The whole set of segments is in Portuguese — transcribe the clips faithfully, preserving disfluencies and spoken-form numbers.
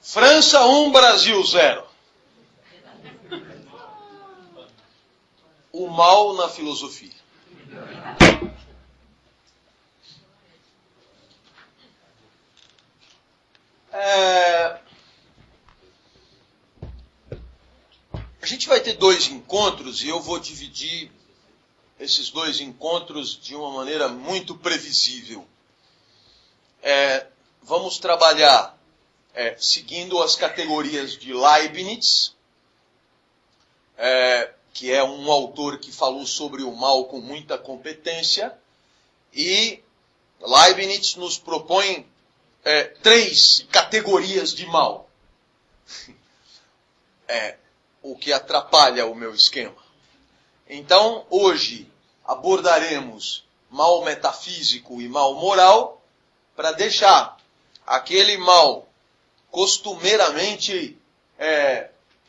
França um, Brasil zero. O mal na filosofia. É... A gente vai ter dois encontros e eu vou dividir esses dois encontros de uma maneira muito previsível. É... Vamos trabalhar é, seguindo as categorias de Leibniz, é, que é um autor que falou sobre o mal com muita competência, e Leibniz nos propõe é, três categorias de mal, é, o que atrapalha o meu esquema. Então, hoje, abordaremos mal metafísico e mal moral, para deixar aquele mal costumeiramente é,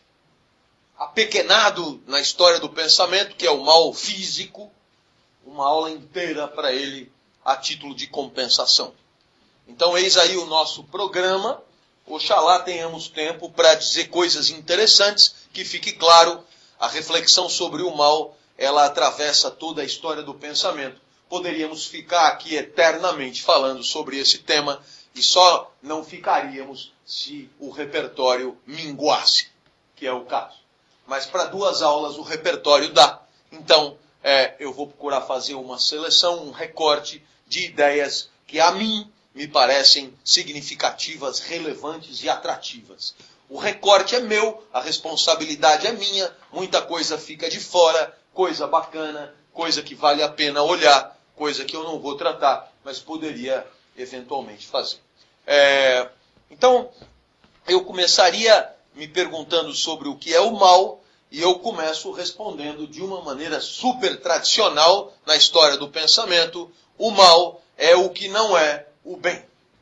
apequenado na história do pensamento, que é o mal físico, uma aula inteira para ele a título de compensação. Então, eis aí o nosso programa. Oxalá tenhamos tempo para dizer coisas interessantes, que fique claro, a reflexão sobre o mal, ela atravessa toda a história do pensamento. Poderíamos ficar aqui eternamente falando sobre esse tema, e só não ficaríamos se o repertório minguasse, que é o caso. Mas para duas aulas o repertório dá. Então, é, eu vou procurar fazer uma seleção, um recorte de ideias que a mim me parecem significativas, relevantes e atrativas. O recorte é meu, a responsabilidade é minha, muita coisa fica de fora, coisa bacana, coisa que vale a pena olhar, coisa que eu não vou tratar, mas poderia eventualmente fazer. É, então, eu começaria me perguntando sobre o que é o mal, e eu começo respondendo de uma maneira super tradicional na história do pensamento: o mal é o que não é o bem.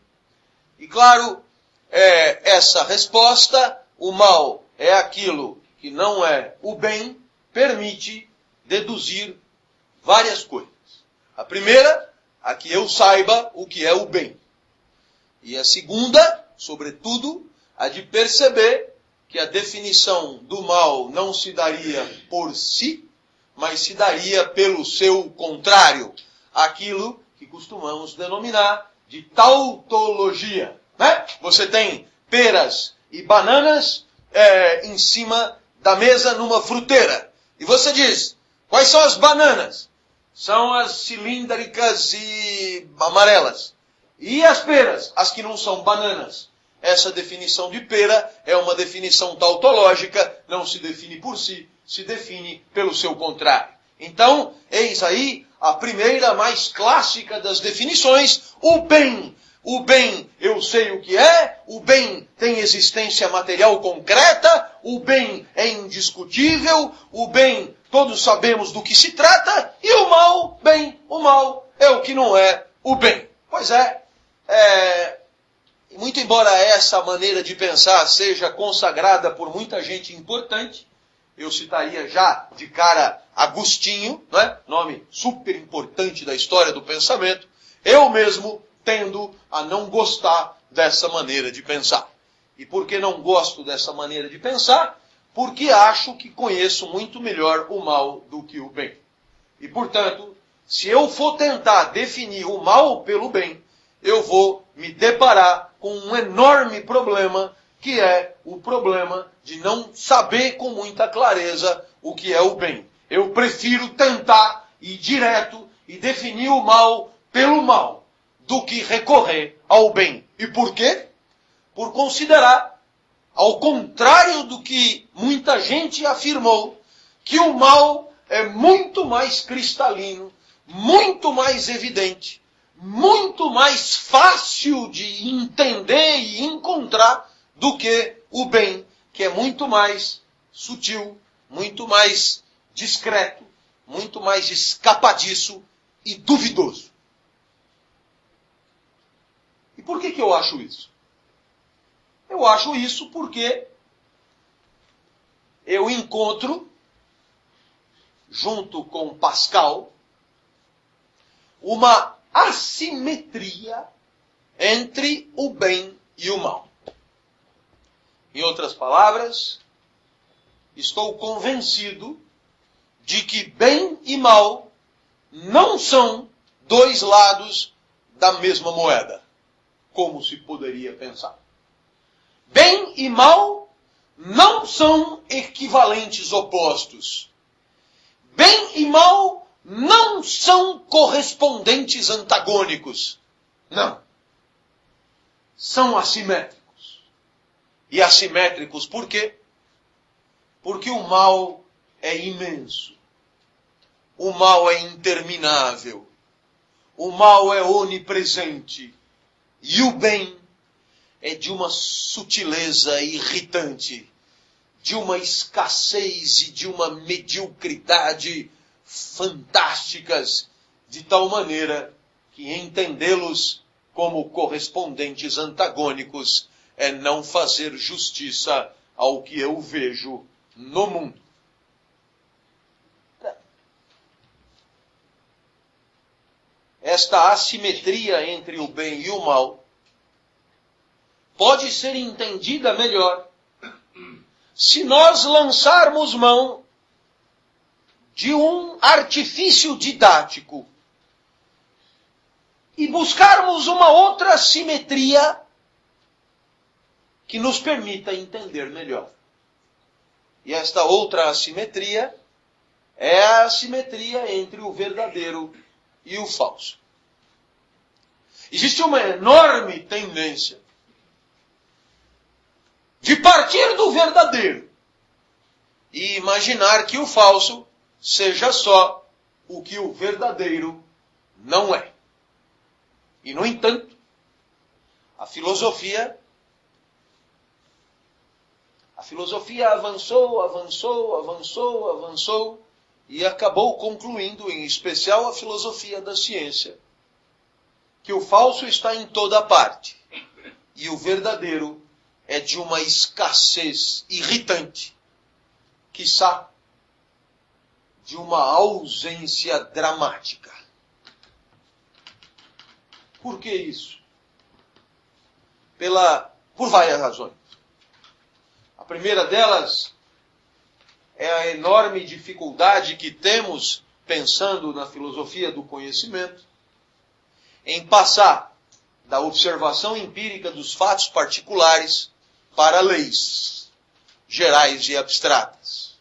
E claro, é, essa resposta, o mal é aquilo que não é o bem, permite deduzir várias coisas. A primeira, a que eu saiba o que é o bem. E a segunda, sobretudo, a de perceber que a definição do mal não se daria por si, mas se daria pelo seu contrário, aquilo que costumamos denominar de tautologia. Né? Você tem peras e bananas é, em cima da mesa numa fruteira. E você diz, quais são as bananas? São as cilíndricas e amarelas. E as peras? As que não são bananas. Essa definição de pera é uma definição tautológica, não se define por si, se define pelo seu contrário. Então, eis aí a primeira, mais clássica das definições, o bem. O bem, eu sei o que é, o bem tem existência material concreta, o bem é indiscutível, o bem, todos sabemos do que se trata, e o mal, bem, o mal é o que não é o bem. Pois é, é, muito embora essa maneira de pensar seja consagrada por muita gente importante, eu citaria já de cara Agostinho, né? Nome super importante da história do pensamento, eu mesmo tendo a não gostar dessa maneira de pensar. E por que não gosto dessa maneira de pensar? Porque acho que conheço muito melhor o mal do que o bem. E, portanto, se eu for tentar definir o mal pelo bem, eu vou me deparar com um enorme problema, que é o problema de não saber com muita clareza o que é o bem. Eu prefiro tentar ir direto e definir o mal pelo mal, do que recorrer ao bem. E por quê? Por considerar, ao contrário do que muita gente afirmou, que o mal é muito mais cristalino, muito mais evidente, muito mais fácil de entender e encontrar do que o bem, que é muito mais sutil, muito mais discreto, muito mais escapadiço e duvidoso. E por que que eu acho isso? Eu acho isso porque eu encontro, junto com Pascal, uma assimetria entre o bem e o mal. Em outras palavras, estou convencido de que bem e mal não são dois lados da mesma moeda, como se poderia pensar. Bem e mal não são equivalentes opostos. Bem e mal não são correspondentes antagônicos. Não. São assimétricos. E assimétricos por quê? Porque o mal é imenso. O mal é interminável. O mal é onipresente. E o bem é de uma sutileza irritante, de uma escassez e de uma mediocridade fantásticas, de tal maneira que entendê-los como correspondentes antagônicos é não fazer justiça ao que eu vejo no mundo. Esta assimetria entre o bem e o mal pode ser entendida melhor se nós lançarmos mão de um artifício didático e buscarmos uma outra simetria que nos permita entender melhor. E esta outra assimetria é a assimetria entre o verdadeiro e o falso. Existe uma enorme tendência de partir do verdadeiro e imaginar que o falso seja só o que o verdadeiro não é. E, no entanto, a filosofia, a filosofia avançou, avançou, avançou, avançou e acabou concluindo, em especial a filosofia da ciência, que o falso está em toda parte e o verdadeiro é de uma escassez irritante, quiçá de uma ausência dramática. Por que isso? Pela, por várias razões. A primeira delas é a enorme dificuldade que temos, pensando na filosofia do conhecimento, em passar da observação empírica dos fatos particulares para leis gerais e abstratas.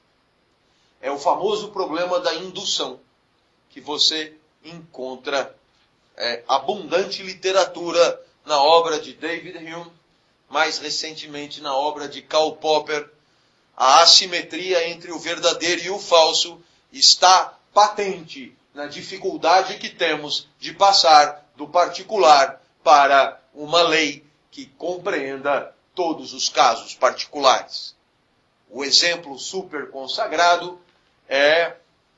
É o famoso problema da indução, que você encontra é, abundante literatura na obra de David Hume, mais recentemente na obra de Karl Popper. A assimetria entre o verdadeiro e o falso está patente na dificuldade que temos de passar do particular para uma lei que compreenda todos os casos particulares. O exemplo super consagrado é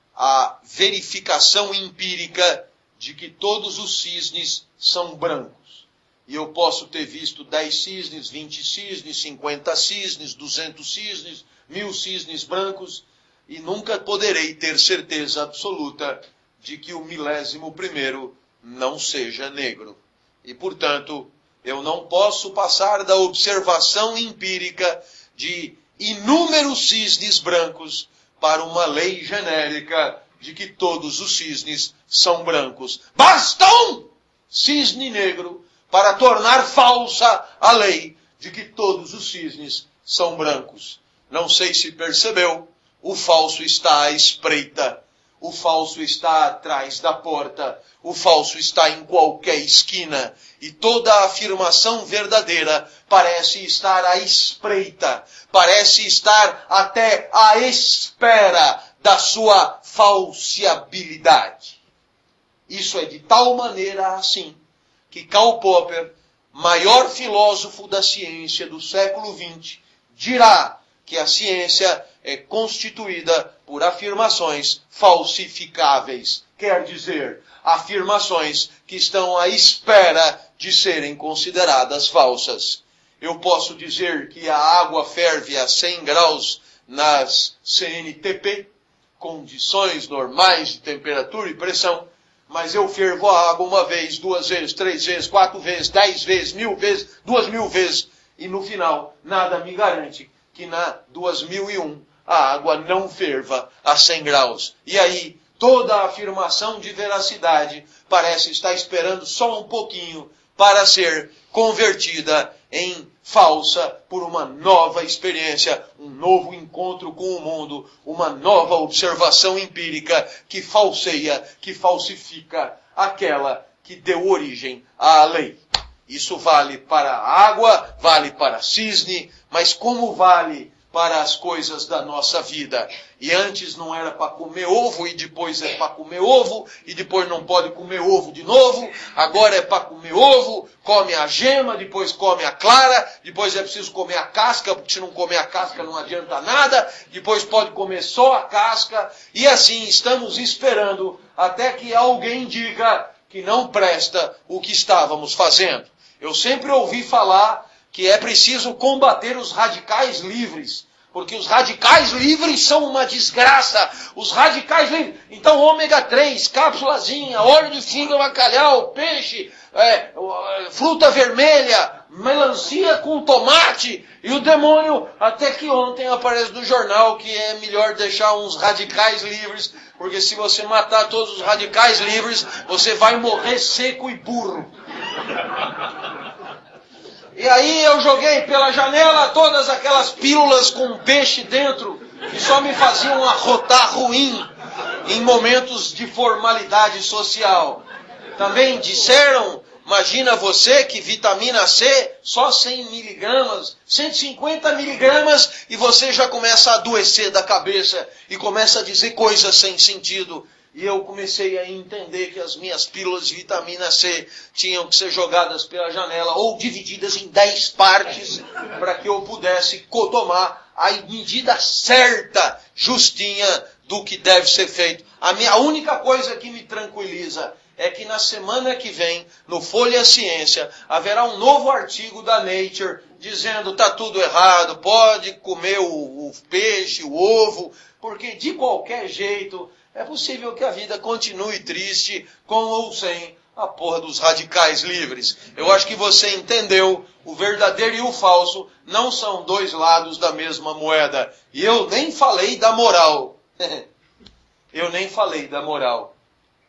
a verificação empírica de que todos os cisnes são brancos. E eu posso ter visto dez cisnes, vinte cisnes, cinquenta cisnes, duzentos cisnes, mil cisnes brancos, e nunca poderei ter certeza absoluta de que o milésimo primeiro não seja negro. E, portanto, eu não posso passar da observação empírica de inúmeros cisnes brancos para uma lei genérica de que todos os cisnes são brancos. Basta um cisne negro para tornar falsa a lei de que todos os cisnes são brancos. Não sei se percebeu, o falso está à espreita. O falso está atrás da porta. O falso está em qualquer esquina. E toda a afirmação verdadeira parece estar à espreita. Parece estar até à espera da sua falseabilidade. Isso é de tal maneira assim que Karl Popper, maior filósofo da ciência do século vinte, dirá que a ciência é constituída por afirmações falsificáveis. Quer dizer, afirmações que estão à espera de serem consideradas falsas. Eu posso dizer que a água ferve a cem graus nas C N T P, condições normais de temperatura e pressão, mas eu fervo a água uma vez, duas vezes, três vezes, quatro vezes, dez vezes, mil vezes, duas mil vezes, E no final, nada me garante que na dois mil e um a água não ferva a cem graus. E aí, toda a afirmação de veracidade parece estar esperando só um pouquinho para ser convertida em falsa por uma nova experiência, um novo encontro com o mundo, uma nova observação empírica que falseia, que falsifica aquela que deu origem à lei. Isso vale para a água, vale para cisne, mas como vale para as coisas da nossa vida? E antes não era para comer ovo, e depois é para comer ovo, e depois não pode comer ovo de novo, agora é para comer ovo, come a gema, depois come a clara, depois é preciso comer a casca, porque se não comer a casca não adianta nada, depois pode comer só a casca, e assim estamos esperando até que alguém diga que não presta o que estávamos fazendo. Eu sempre ouvi falar que é preciso combater os radicais livres, porque os radicais livres são uma desgraça. Os radicais livres. Então, ômega três, cápsulazinha, óleo de fígado, bacalhau, peixe, é, fruta vermelha, melancia com tomate. E o demônio, até que ontem aparece no jornal que é melhor deixar uns radicais livres, porque se você matar todos os radicais livres, você vai morrer seco e burro. E aí eu joguei pela janela todas aquelas pílulas com peixe dentro, que só me faziam arrotar ruim em momentos de formalidade social. Também disseram, imagina você, que vitamina C, só cem miligramas, cento e cinquenta miligramas, e você já começa a adoecer da cabeça e começa a dizer coisas sem sentido. E eu comecei a entender que as minhas pílulas de vitamina C tinham que ser jogadas pela janela ou divididas em dez partes para que eu pudesse tomar a medida certa, justinha, do que deve ser feito. A, minha, a única coisa que me tranquiliza é que na semana que vem, no Folha Ciência, haverá um novo artigo da Nature dizendo que está tudo errado, pode comer o, o peixe, o ovo, porque de qualquer jeito é possível que a vida continue triste, com ou sem a porra dos radicais livres. Eu acho que você entendeu, o verdadeiro e o falso não são dois lados da mesma moeda. E eu nem falei da moral. Eu nem falei da moral.